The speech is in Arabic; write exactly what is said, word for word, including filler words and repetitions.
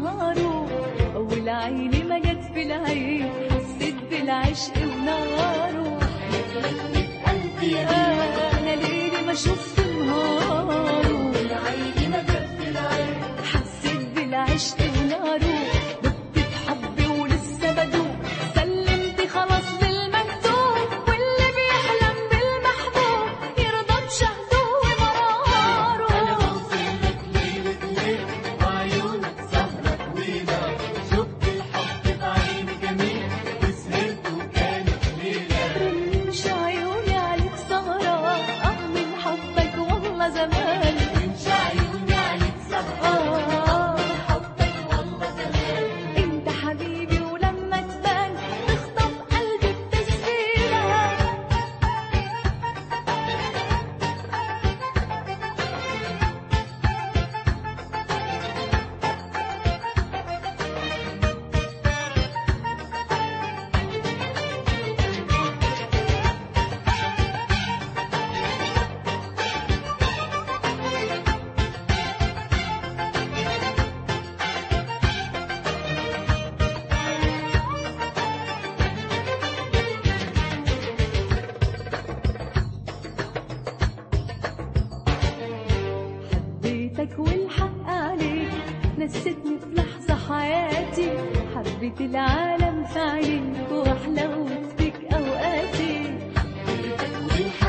نهاره، أول عيني ما جت في العين حسيت بالعشق وناره. قلبي أنا ليلي ما شفت نهاره، العين ما جت في العين حسيت بالعشق وناره. دقت حبي ولسه بدوق، سلمت خلاص للمكتوب، واللي بيحلم بالمحبوب يرضى بشهده ومراره. أنا بوصلك ليلة ليل وعيونك سهرة طويلة، شفت الحب في عيني جميل وسهرت وكانت ليلة. رمش عيوني عليك سهرة، اه من حبك والله زمان. وانش عيوني عليك سهرة، آه حبك والله زمان. انت حبيبي ولما تبان تخطف قلبي بتسفيرة. حبيتك والحق عليك، نسيتني في لحظة حياتي، حبيت العالم في عينيك وحلاوة بيك أوقاتي. حبيتك والحق